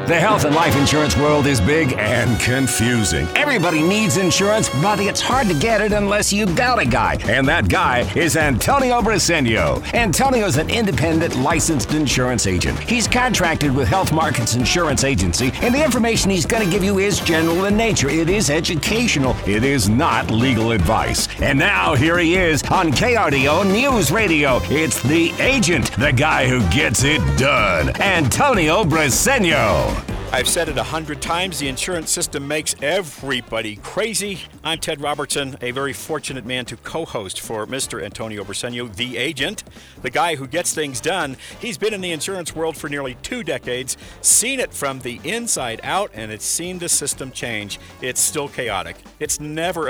The health and life insurance world is big and confusing. Everybody needs insurance, but it's hard to get it unless you got a guy. And that guy is Antonio Briseño. Antonio's an independent licensed insurance agent. He's contracted with Health Markets Insurance Agency, and the information he's going to give you is general in nature. It is educational. It is not legal advice. And now here he is on KRDO News Radio. It's the agent, the guy who gets it done, Antonio Briseño. I've said it 100 times, the insurance system makes everybody crazy. I'm Ted Robertson, a very fortunate man to co-host for Mr. Antonio Briseño, the agent, the guy who gets things done. He's been in the insurance world for nearly 2 decades, seen it from the inside out, and it's seen the system change. It's still chaotic. It's never a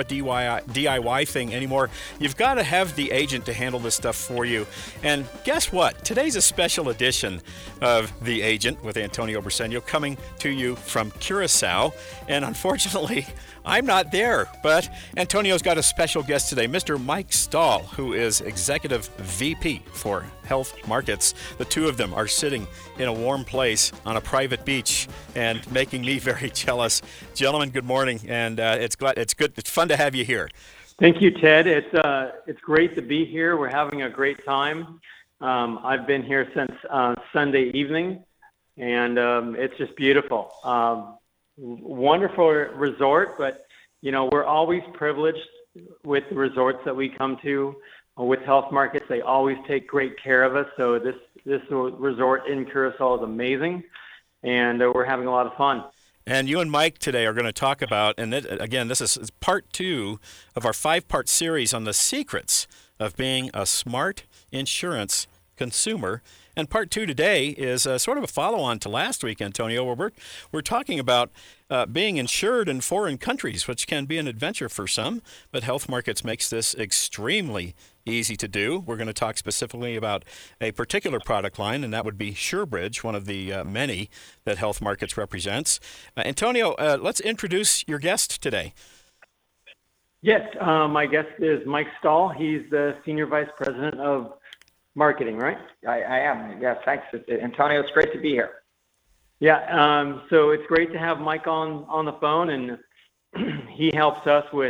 DIY thing anymore. You've got to have the agent to handle this stuff for you. And guess what? Today's a special edition of The Agent with Antonio Briseño, coming to you from Curacao, and unfortunately I'm not there, but Antonio's got a special guest today, Mr. Mike Stahl, who is Executive VP for Health Markets. The two of them are sitting in a warm place on a private beach and making me very jealous. Gentlemen, good morning, and it's fun to have you here. Thank you, Ted. It's great to be here. We're having a great time. I've been here since Sunday evening, and it's just beautiful. Wonderful resort, but we're always privileged with the resorts that we come to. With Health Markets, they always take great care of us. So this resort in Curacao is amazing, and we're having a lot of fun. And you and Mike today are going to talk about, and this is part 2 of our 5-part series on the secrets of being a smart insurance consumer. And part 2 today is sort of a follow-on to last week, Antonio, where we're talking about being insured in foreign countries, which can be an adventure for some, but Health Markets makes this extremely easy to do. We're going to talk specifically about a particular product line, and that would be SureBridge, one of the many that Health Markets represents. Antonio, let's introduce your guest today. Yes, my guest is Mike Stahl. He's the Senior Vice President of Marketing, right? I am. Yes, thanks, Antonio. It's great to be here. Yeah, so it's great to have Mike on the phone, and he helps us with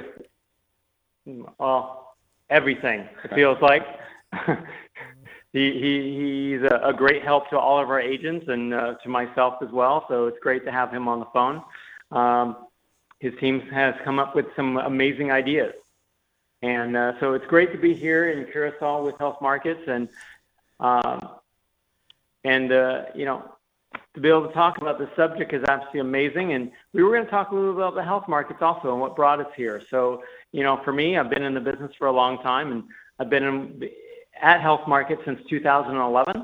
everything, it feels like. He's a great help to all of our agents and to myself as well, so it's great to have him on the phone. His team has come up with some amazing ideas. And so it's great to be here in Curacao with Health Markets, and to be able to talk about the subject is absolutely amazing. And we were going to talk a little about the Health Markets also and what brought us here. So, for me, I've been in the business for a long time, and I've been at Health Markets since 2011,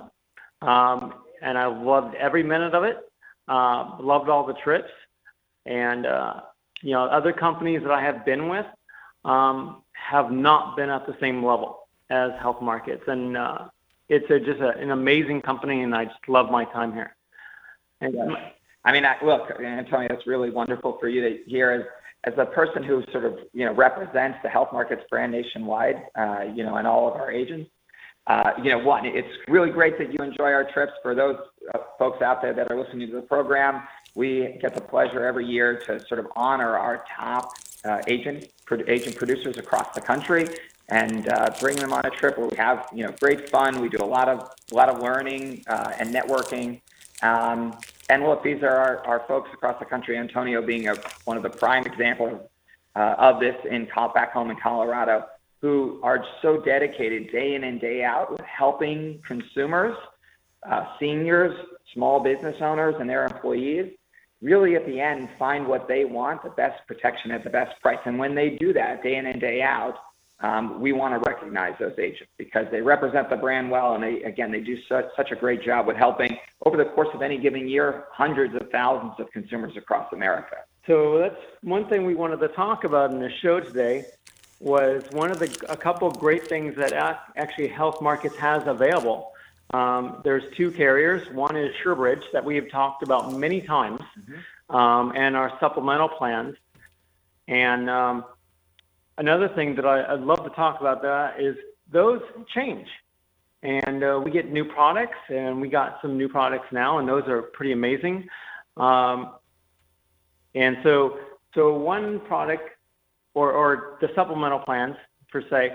and I loved every minute of it. Loved all the trips, and other companies that I have been with have not been at the same level as Health Markets. And it's just an amazing company, and I just love my time here. And, look, Antonio, it's really wonderful for you to hear as a person who sort of, represents the Health Markets brand nationwide, and all of our agents. It's really great that you enjoy our trips. For those folks out there that are listening to the program, we get the pleasure every year to sort of honor our top agent producers across the country and bring them on a trip where we have great fun. We do a lot of learning and networking. And look, these are our folks across the country. Antonio being one of the prime examples of this back home in Colorado, who are so dedicated day in and day out with helping consumers, seniors, small business owners, and their employees really at the end find what they want, the best protection at the best price. And when they do that day in and day out, we want to recognize those agents because they represent the brand well, and they do such a great job with helping, over the course of any given year, hundreds of thousands of consumers across America. So that's one thing we wanted to talk about in the show today, was a couple of great things that actually Health Markets has available. There's 2 carriers. One is SureBridge that we have talked about many times, and our supplemental plans. And another thing that I'd love to talk about that is those change. And we get new products, and we got some new products now, and those are pretty amazing. And so one product or the supplemental plans per se,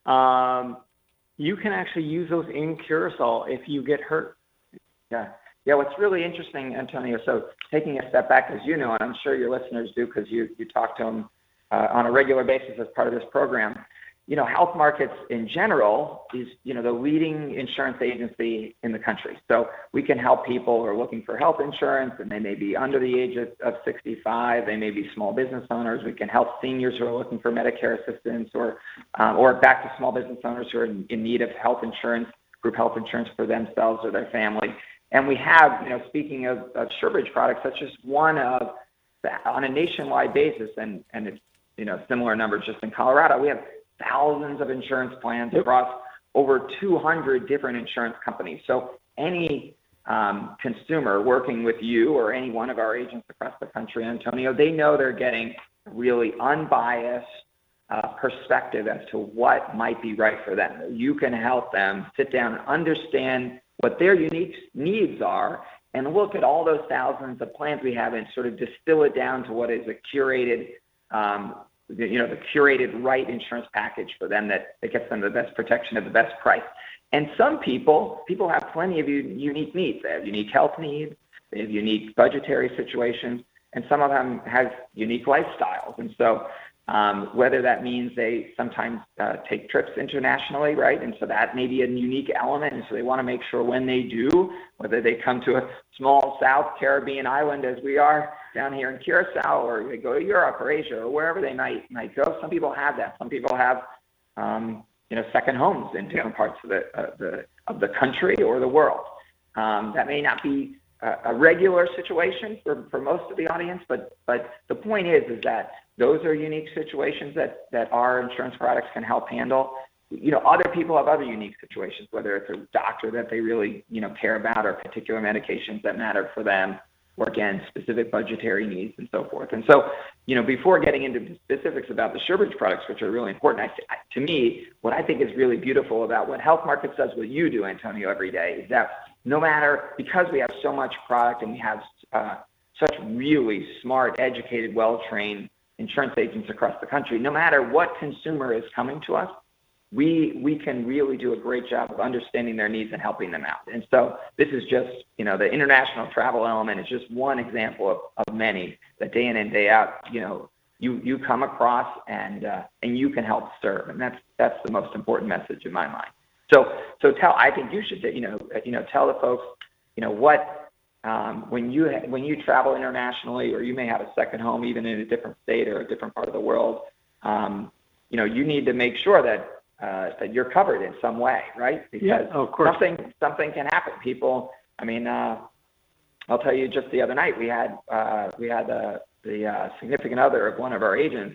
you can actually use those in Curacao if you get hurt. Yeah. Yeah, what's really interesting, Antonio, so taking a step back, as you know, and I'm sure your listeners do because you talk to them on a regular basis as part of this program, Health Markets in general is, the leading insurance agency in the country. So we can help people who are looking for health insurance, and they may be under the age of 65. They may be small business owners. We can help seniors who are looking for Medicare assistance or back to small business owners who are in need of health insurance, group health insurance for themselves or their family. And we have, speaking of SureBridge products, that's just one of, on a nationwide basis, and it's, similar numbers just in Colorado, we have thousands of insurance plans across over 200 different insurance companies. So any consumer working with you or any one of our agents across the country, Antonio, they know they're getting really unbiased perspective as to what might be right for them. You can help them sit down and understand what their unique needs are and look at all those thousands of plans we have and sort of distill it down to what is a curated the curated right insurance package for them that gets them the best protection at the best price. And some people have plenty of unique needs. They have unique health needs, they have unique budgetary situations, and some of them have unique lifestyles. And so whether that means they sometimes take trips internationally, right? And so that may be a unique element. And so they want to make sure when they do, whether they come to a small South Caribbean island as we are down here in Curacao, or they go to Europe or Asia or wherever they might go. Some people have that. Some people have, second homes in different parts of the country or the world. That may not be a regular situation for most of the audience, but the point is that those are unique situations that our insurance products can help handle. Other people have other unique situations, whether it's a doctor that they really, care about or particular medications that matter for them, or again, specific budgetary needs and so forth. And so, before getting into the specifics about the SureBridge products, which are really important, to me, what I think is really beautiful about what Health Markets does, what you do, Antonio, every day, is that no matter, because we have so much product and we have such really smart, educated, well-trained insurance agents across the country, no matter what consumer is coming to us, we can really do a great job of understanding their needs and helping them out. And so this is just, the international travel element is just one example of many that day in and day out, you come across and you can help serve. And that's the most important message in my mind. So I think you should, tell the folks, what, when you travel internationally, or you may have a second home even in a different state or a different part of the world, you need to make sure that you're covered in some way, right? Because of course. something can happen. People, I'll tell you, just the other night we had the significant other of one of our agents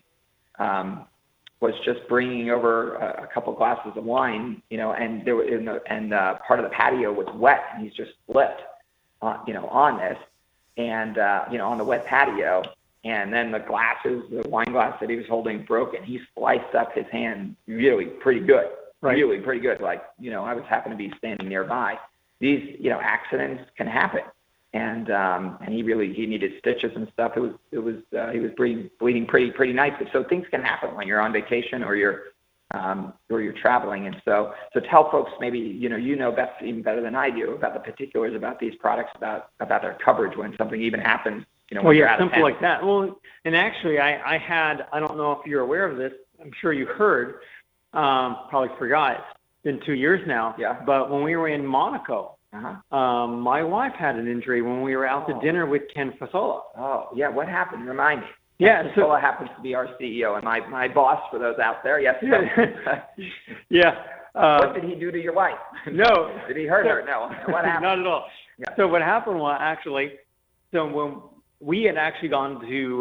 was just bringing over a couple glasses of wine, and there was part of the patio was wet, and he's just slipped, on this, and on the wet patio. And then the wine glass that he was holding broke, and he sliced up his hand really pretty good. Right. Really pretty good. Like, I was happened to be standing nearby. These, accidents can happen. And he needed stitches and stuff. He was bleeding pretty nicely. So things can happen when you're on vacation or you're traveling. And so tell folks, maybe, best, even better than I do, about the particulars about these products, about their coverage when something even happens. Simple like that. Well, and actually, I don't know if you're aware of this. I'm sure you heard. Probably forgot. It's been 2 years now. Yeah. But when we were in Monaco, my wife had an injury when we were out to dinner with Ken Fasola. Oh, yeah. What happened? Remind me. Yeah. Ken Fasola happens to be our CEO and my boss for those out there. Yes. Yeah. What did he do to your wife? No. Did he hurt her? No. What happened? Not at all. Yeah. So what happened was when we had actually gone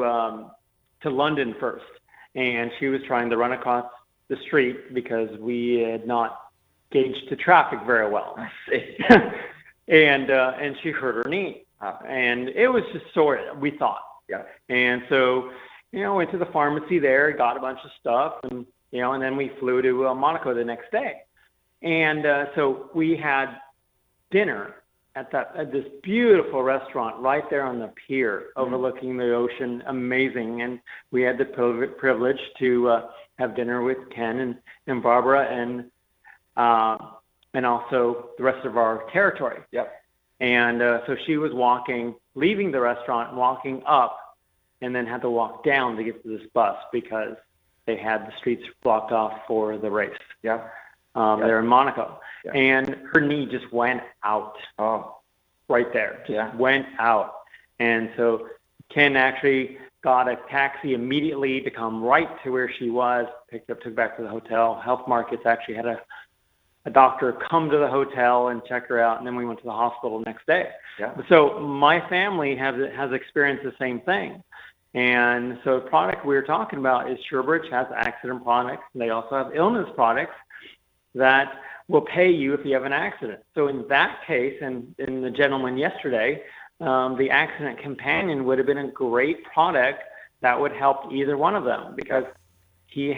to London first, and she was trying to run across the street because we had not gauged the traffic very well. I see. and she hurt her knee, and it was just sore, we thought. Yeah. And so, went to the pharmacy there, got a bunch of stuff, and and then we flew to Monaco the next day, and so we had dinner at this beautiful restaurant right there on the pier overlooking the ocean. Amazing. And we had the privilege to have dinner with Ken and Barbara and also the rest of our territory. Yep. And so she was leaving the restaurant, walking up, and then had to walk down to get to this bus because they had the streets blocked off for the race. Yeah. There in Monaco. Yeah. And her knee just went out. Oh. Right there. Yeah. Just went out. And so Ken actually got a taxi immediately to come right to where she was, took her back to the hotel. Health Markets actually had a doctor come to the hotel and check her out, and then we went to the hospital the next day. Yeah. So my family has experienced the same thing. And so the product we were talking about is SureBridge has accident products. They also have illness products that will pay you if you have an accident. So in that case, and in the gentleman yesterday, the accident companion would have been a great product that would help either one of them because he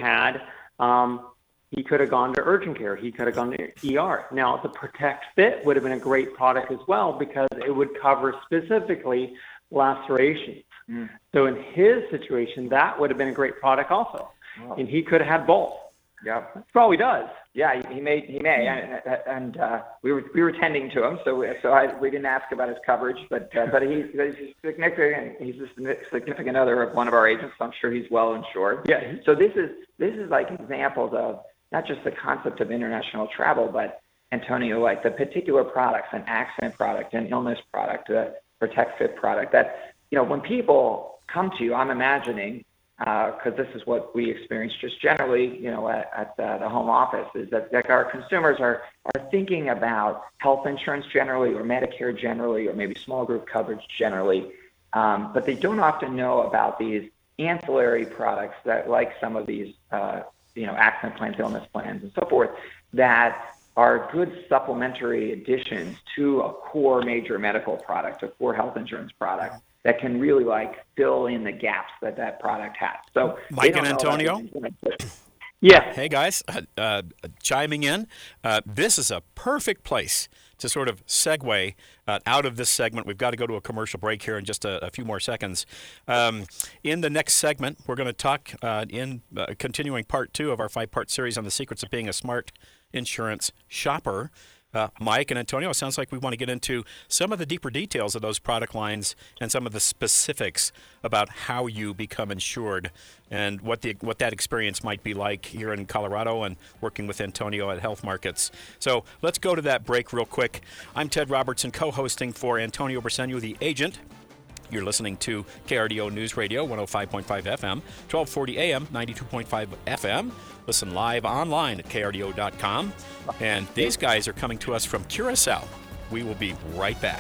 could have gone to urgent care. He could have gone to ER. Now, the Protect Fit would have been a great product as well because it would cover specifically lacerations. So in his situation, that would have been a great product also. Wow. And he could have had both. Yeah, that's probably does. Yeah, he may, and we were tending to him, so we didn't ask about his coverage, but he's significant. He's a significant other of one of our agents, so I'm sure he's well insured. Yeah. So this is like examples of not just the concept of international travel, but Antonio, like the particular products, an accident product, an illness product, a Protect Fit product. That when people come to you, I'm imagining. Because this is what we experience just generally, at the home office, is that like our consumers are thinking about health insurance generally, or Medicare generally, or maybe small group coverage generally, but they don't often know about these ancillary products that, like some of these, accident plans, illness plans, and so forth, that are good supplementary additions to a core major medical product, a core health insurance product, that can really fill in the gaps that product has. So Mike and Antonio? Yeah. Hey guys, chiming in. This is a perfect place to sort of segue out of this segment. We've got to go to a commercial break here in just a few more seconds. In the next segment, we're going to talk in continuing part 2 of our 5-part series on the secrets of being a smart insurance shopper. Mike and Antonio, it sounds like we want to get into some of the deeper details of those product lines and some of the specifics about how you become insured and what that experience might be like here in Colorado and working with Antonio at Health Markets. So let's go to that break real quick. I'm Ted Robertson, co-hosting for Antonio Briceño, the agent. You're listening to KRDO News Radio, 105.5 FM, 1240 AM, 92.5 FM. Listen live online at krdo.com. And these guys are coming to us from Curacao. We will be right back.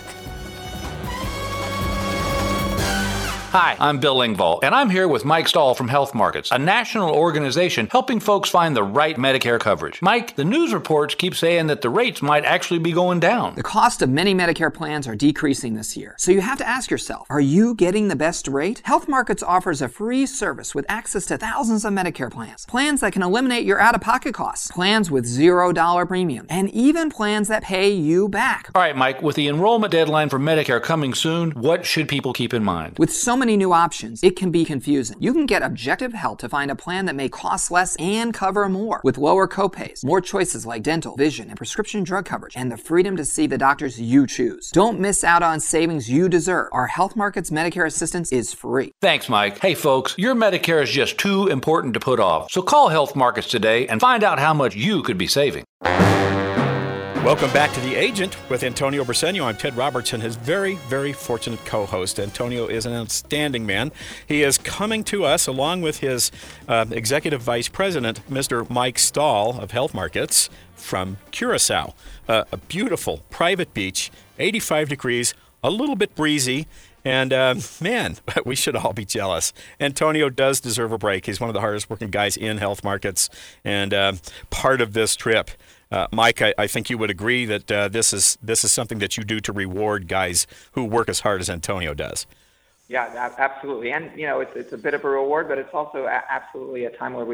Hi, I'm Bill Engvall, and I'm here with Mike Stahl from Health Markets, a national organization helping folks find the right Medicare coverage. Mike, the news reports keep saying that the rates might actually be going down. The cost of many Medicare plans are decreasing this year, so you have to ask yourself, are you getting the best rate? Health Markets offers a free service with access to thousands of Medicare plans. Plans that can eliminate your out-of-pocket costs, plans with $0 premium, and even plans that pay you back. All right, Mike, with the enrollment deadline for Medicare coming soon, what should people keep in mind? With so many new options, it can be confusing. You can get objective help to find a plan that may cost less and cover more, with lower copays, more choices like dental, vision, and prescription drug coverage, and the freedom to see the doctors you choose. Don't miss out on savings you deserve. Our Health Markets Medicare assistance is free. Thanks, Mike. Hey, folks, your Medicare is just too important to put off. So call Health Markets today and find out how much you could be saving. Welcome back to The Agent with Antonio Briceño. I'm Ted Robertson, his very, very fortunate co-host. Antonio is an outstanding man. He is coming to us along with his Executive Vice President, Mr. Mike Stahl of Health Markets from Curacao. A beautiful private beach, 85 degrees, a little bit breezy, and man, we should all be jealous. Antonio does deserve a break. He's one of the hardest working guys in Health Markets, and part of this trip, Mike, I think you would agree that this is something that you do to reward guys who work as hard as Antonio does. Yeah, absolutely. And, it's a bit of a reward, but it's also absolutely a time where we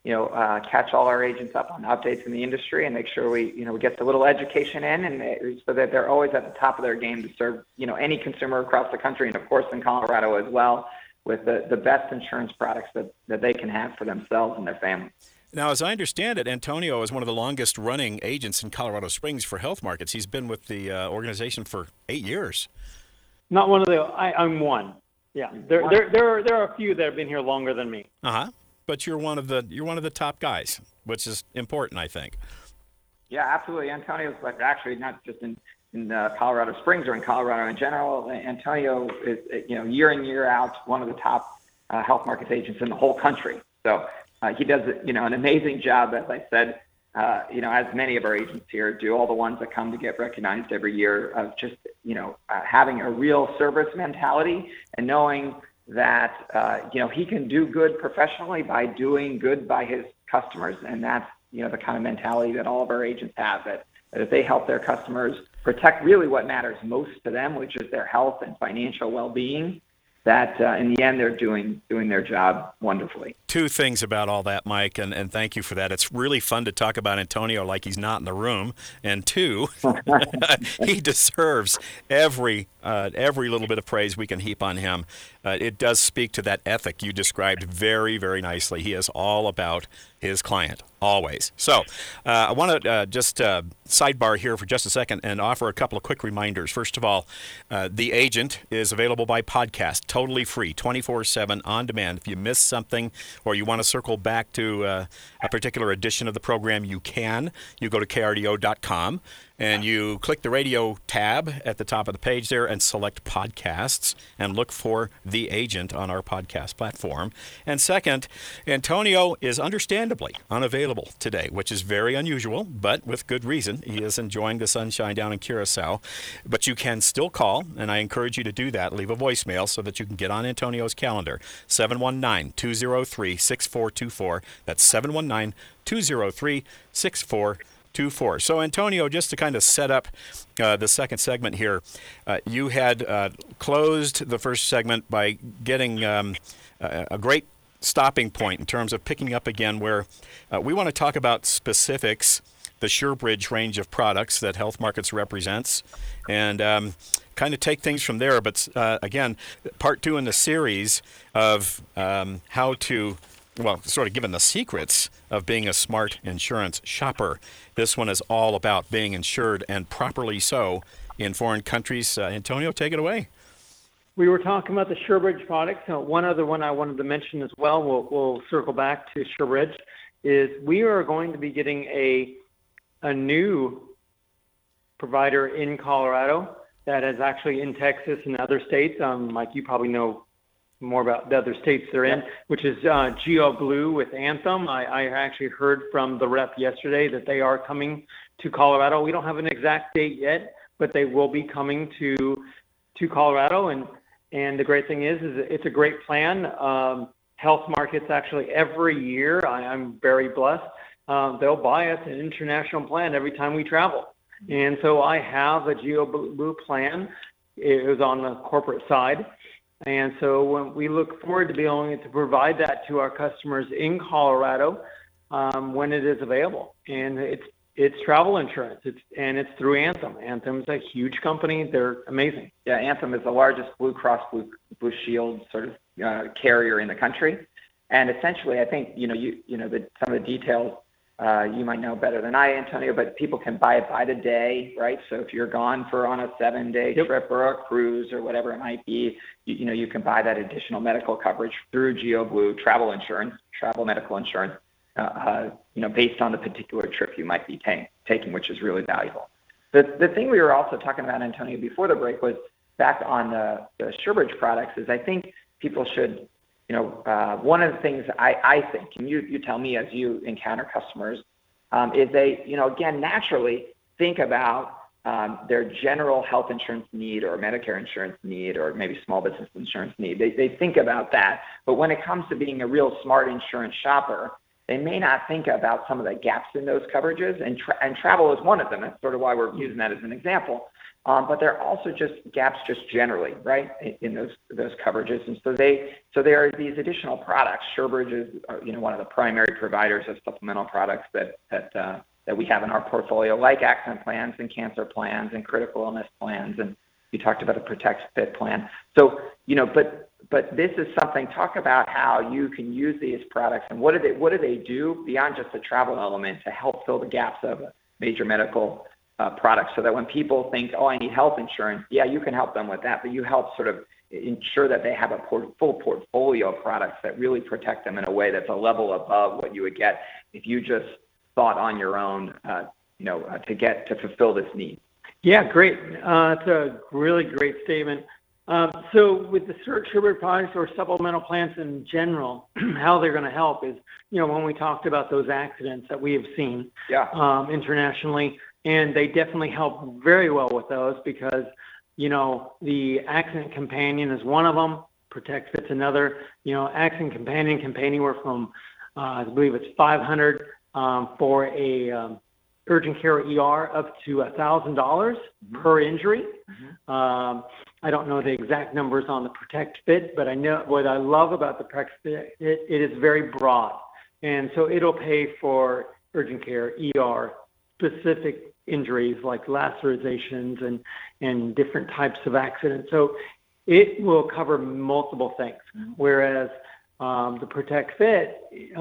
catch all our agents up on updates in the industry and make sure we get the little education in, and so that they're always at the top of their game to serve, any consumer across the country, and of course in Colorado as well, with the best insurance products that they can have for themselves and their family. Now, as I understand it, Antonio is one of the longest-running agents in Colorado Springs for Health Markets. He's been with the organization for 8 years. Not one of the. I'm one. Yeah, there are a few that have been here longer than me. But you're one of the top guys, which is important, I think. Yeah, absolutely. Antonio's actually not just in Colorado Springs or in Colorado in general. Antonio is, year in, year out, one of the top health markets agents in the whole country. So he does, an amazing job, as I said, as many of our agents here do, all the ones that come to get recognized every year, of just, having a real service mentality and knowing that, he can do good professionally by doing good by his customers. And that's, the kind of mentality that all of our agents have, that if they help their customers protect really what matters most to them, which is their health and financial well-being, that in the end they're doing their job wonderfully. Two things about all that, Mike, and thank you for that. It's really fun to talk about Antonio like he's not in the room. And two, he deserves every little bit of praise we can heap on him. It does speak to that ethic you described very, very nicely. He is all about his client, always. So I want to just sidebar here for just a second and offer a couple of quick reminders. First of all, The Agent is available by podcast, totally free, 24/7 on demand. If you missed something or you want to circle back to a particular edition of the program, you can. You go to krdo.com and you click the radio tab at the top of the page there and select podcasts and look for The Agent on our podcast platform. And second, Antonio is understandably unavailable today, which is very unusual, but with good reason. He is enjoying the sunshine down in Curacao. But you can still call, and I encourage you to do that. Leave a voicemail so that you can get on Antonio's calendar. 719-203-6424. That's 719-203-6424. So, Antonio, just to kind of set up the second segment here, you had closed the first segment by getting a great stopping point in terms of picking up again where we want to talk about specifics, the SureBridge range of products that Health Markets represents, and kind of take things from there. But again, part two in the series of how to, sort of given the secrets of being a smart insurance shopper. This one is all about being insured, and properly so, in foreign countries. Antonio, take it away. We were talking about the SureBridge products. One other one I wanted to mention as well, we'll circle back to SureBridge, is we are going to be getting a new provider in Colorado that is actually in Texas and other states. Mike, you probably know more about the other states they're in, which is GeoBlue with Anthem. I actually heard from the rep yesterday that they are coming to Colorado. We don't have an exact date yet, but they will be coming to Colorado. And the great thing is it's a great plan. Health Markets actually every year, I'm very blessed, they'll buy us an international plan every time we travel. And so I have a GeoBlue plan. It was on the corporate side. And so when we look forward to being able to provide that to our customers in Colorado when it is available. And it's travel insurance. It's through Anthem. Anthem's a huge company. They're amazing. Yeah, Anthem is the largest Blue Cross Blue Shield sort of carrier in the country. And essentially, I think some of the details you might know better than I, Antonio, but people can buy it by the day, right? So if you're gone on a 7-day trip or a cruise or whatever it might be, you can buy that additional medical coverage through GeoBlue travel medical insurance, based on the particular trip you might be taking, which is really valuable. The thing we were also talking about, Antonio, before the break was back on the SureBridge products is I think people should, one of the things I think, and you tell me as you encounter customers, is they, again, naturally think about their general health insurance need or Medicare insurance need or maybe small business insurance need. They think about that. But when it comes to being a real smart insurance shopper, they may not think about some of the gaps in those coverages. And travel is one of them. That's sort of why we're using that as an example. but there are also just gaps just generally, right, in those coverages. And so there are these additional products. SureBridge is one of the primary providers of supplemental products that we have in our portfolio, like accident plans and cancer plans and critical illness plans, and you talked about a Protect Fit plan. So but this is something. Talk about how you can use these products and what do they do beyond just the travel element to help fill the gaps of major medical products, so that when people think, oh, I need health insurance, yeah, you can help them with that, but you help sort of ensure that they have a full portfolio of products that really protect them in a way that's a level above what you would get if you just thought on your own, to fulfill this need. Yeah, great. It's a really great statement. So with the SureBridge products or supplemental plans in general, how they're going to help is, when we talked about those accidents that we have seen internationally, and they definitely help very well with those because, the accident companion is one of them, Protect Fit's another. Accident companion can pay anywhere from, I believe it's $500 for a urgent care ER up to $1,000 per injury. I don't know the exact numbers on the Protect Fit, but I know what I love about the Protect Fit, it is very broad. And so it'll pay for urgent care, ER, specific injuries like lacerations and different types of accidents. So it will cover multiple things, whereas the Protect Fit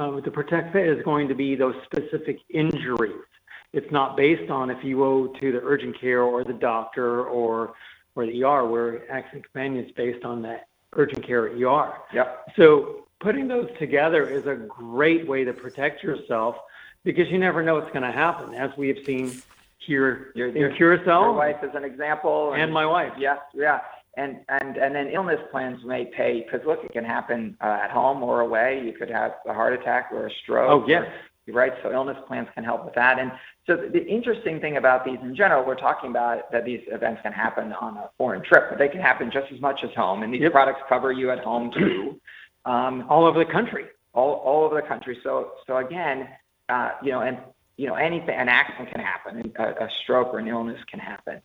is going to be those specific injuries. It's not based on if you go to the urgent care or the doctor or the ER, where accident companion is based on that urgent care ER. Yep. So putting those together is a great way to protect yourself because you never know what's going to happen, as we have seen here in Curacao. Your wife is an example. And my wife. Yes, yeah. And then illness plans may pay, because look, it can happen at home or away. You could have a heart attack or a stroke. Oh, yes. Right, so illness plans can help with that. And so the interesting thing about these in general, we're talking about that these events can happen on a foreign trip, but they can happen just as much as home. And these products cover you at home too. All over the country. All over the country. So again, anything, an accident can happen, a stroke or an illness can happen.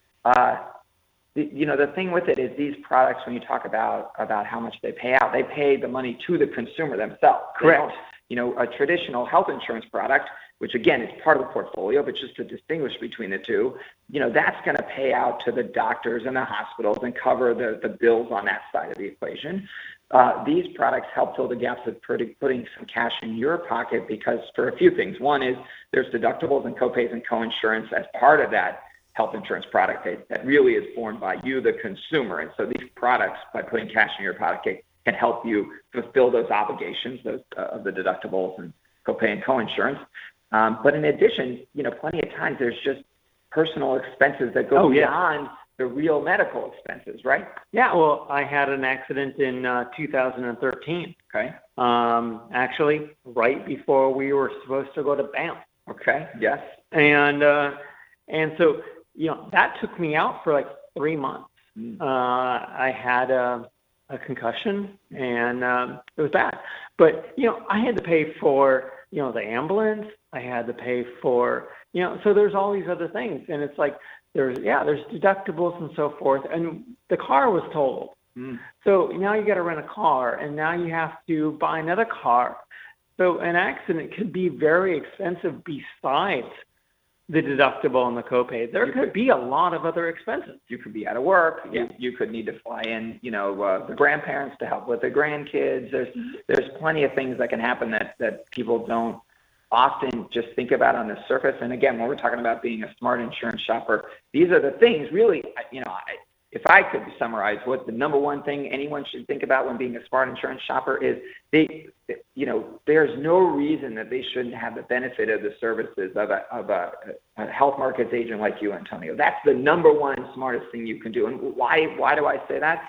The thing with it is these products, when you talk about how much they pay out, they pay the money to the consumer themselves. Correct. A traditional health insurance product, which again is part of the portfolio, but just to distinguish between the two, that's going to pay out to the doctors and the hospitals and cover the bills on that side of the equation. These products help fill the gaps of putting some cash in your pocket because for a few things. One is there's deductibles and copays and coinsurance as part of that health insurance product that really is borne by you, the consumer. And so these products, by putting cash in your pocket, can help you fulfill those obligations, of the deductibles and copay and coinsurance. But in addition, plenty of times there's just personal expenses that go beyond the real medical expenses, right? Yeah, well, I had an accident in 2013. Okay. Actually, right before we were supposed to go to Banff. Okay, yes. And so, that took me out for like 3 months. I had a concussion, and it was bad. But, I had to pay for, the ambulance. I had to pay for, so there's all these other things. And it's like, there's deductibles and so forth. And the car was totaled. So now you got to rent a car, and now you have to buy another car. So an accident could be very expensive besides the deductible and the copay. There could be a lot of other expenses. You could be out of work. Yeah. You could need to fly in, the grandparents to help with the grandkids. There's plenty of things that can happen that people don't often just think about on the surface. And again, when we're talking about being a smart insurance shopper, these are the things really, if I could summarize what the number one thing anyone should think about when being a smart insurance shopper is, there's no reason that they shouldn't have the benefit of the services of a health markets agent like you, Antonio. That's the number one smartest thing you can do. And why do I say that?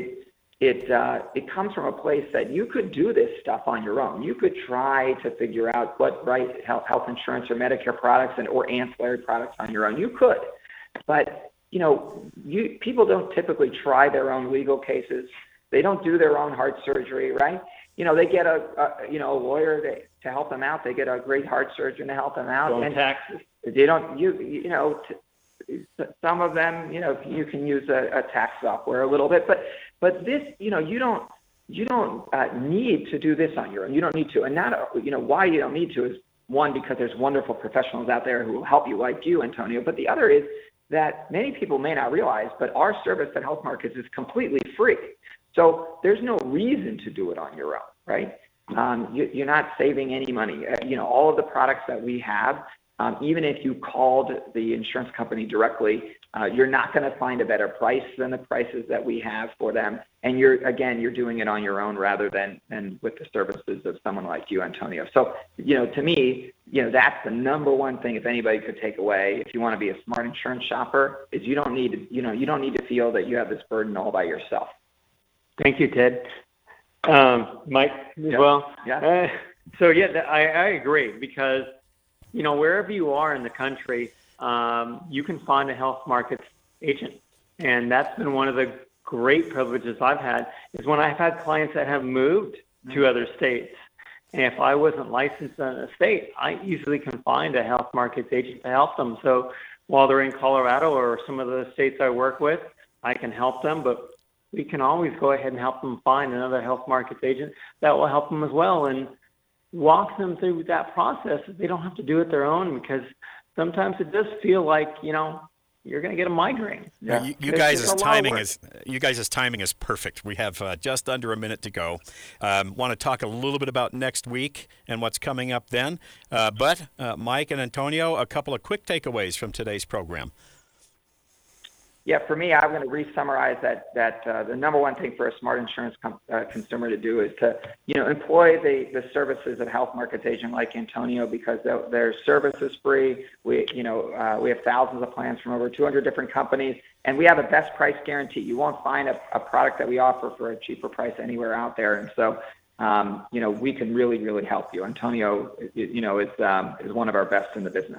It comes from a place that you could do this stuff on your own. You could try to figure out what health insurance or Medicare products or ancillary products on your own. You could, but people don't typically try their own legal cases. They don't do their own heart surgery, right? They get a lawyer to help them out. They get a great heart surgeon to help them out. And taxes. They don't. Some of them, you can use a tax software a little bit, but this, you don't need to do this on your own. You don't need to. And why you don't need to is, one, because there's wonderful professionals out there who will help you, like you, Antonio. But the other is that many people may not realize, but our service at Health Markets is completely free. So there's no reason to do it on your own, right? You're not saving any money. All of the products that we have, even if you called the insurance company directly, you're not going to find a better price than the prices that we have for them. And you're doing it on your own rather than with the services of someone like you, Antonio. So, to me, that's the number one thing, if anybody could take away, if you want to be a smart insurance shopper, is you don't need to feel that you have this burden all by yourself. Thank you, Ted. Mike, as well. Yeah. I agree, because wherever you are in the country, you can find a Health Markets agent. And that's been one of the great privileges I've had, is when I've had clients that have moved to other states. And if I wasn't licensed in a state, I easily can find a Health Markets agent to help them. So while they're in Colorado or some of the states I work with, I can help them, but we can always go ahead and help them find another Health Markets agent that will help them as well, and walk them through that process. They don't have to do it their own, because sometimes it does feel like, you're going to get a migraine. Yeah. You guys' timing is perfect. We have just under a minute to go. Want to talk a little bit about next week and what's coming up then. But Mike and Antonio, a couple of quick takeaways from today's program. Yeah, for me, I'm going to re-summarize that the number one thing for a smart insurance consumer to do is to, employ the services of Health Markets agent like Antonio, because their service is free. We have thousands of plans from over 200 different companies, and we have a best price guarantee. You won't find a product that we offer for a cheaper price anywhere out there, and so we can really, really help you. Antonio, is one of our best in the business.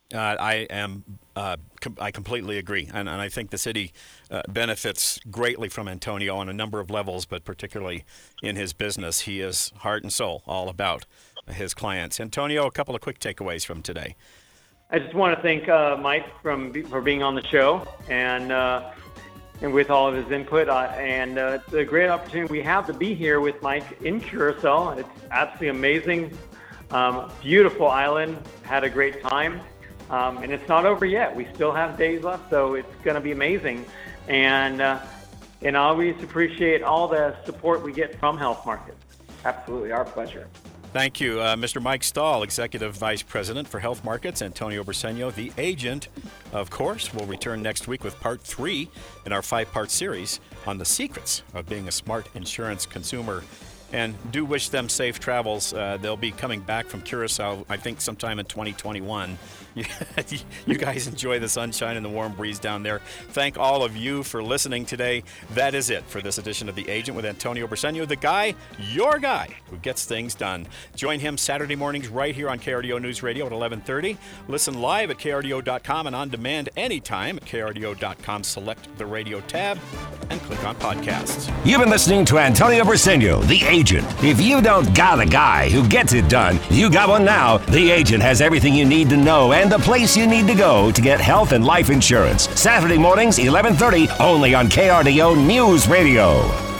I completely agree, and I think the city benefits greatly from Antonio on a number of levels, but particularly in his business. He is heart and soul all about his clients. Antonio, a couple of quick takeaways from today. I just want to thank Mike for being on the show and with all of his input. It's a great opportunity we have to be here with Mike in Curacao. It's absolutely amazing. Beautiful island. Had a great time. And it's not over yet. We still have days left, so it's going to be amazing. And I always appreciate all the support we get from Health Markets. Absolutely, our pleasure. Thank you, Mr. Mike Stahl, Executive Vice President for Health Markets. Antonio Briseno, the agent, of course, will return next week with part 3 in our 5-part series on the secrets of being a smart insurance consumer. And do wish them safe travels. They'll be coming back from Curacao, I think, sometime in 2021. You guys enjoy the sunshine and the warm breeze down there. Thank all of you for listening today. That is it for this edition of The Agent with Antonio Briseno, the guy, your guy, who gets things done. Join him Saturday mornings right here on KRDO News Radio at 11:30. Listen live at krdo.com and on demand anytime at krdo.com. Select the radio tab and click on podcasts. You've been listening to Antonio Briseno, the agent. If you don't got a guy who gets it done, you got one now. The Agent has everything you need to know and the place you need to go to get health and life insurance. Saturday mornings, 11:30, only on KRDO News Radio.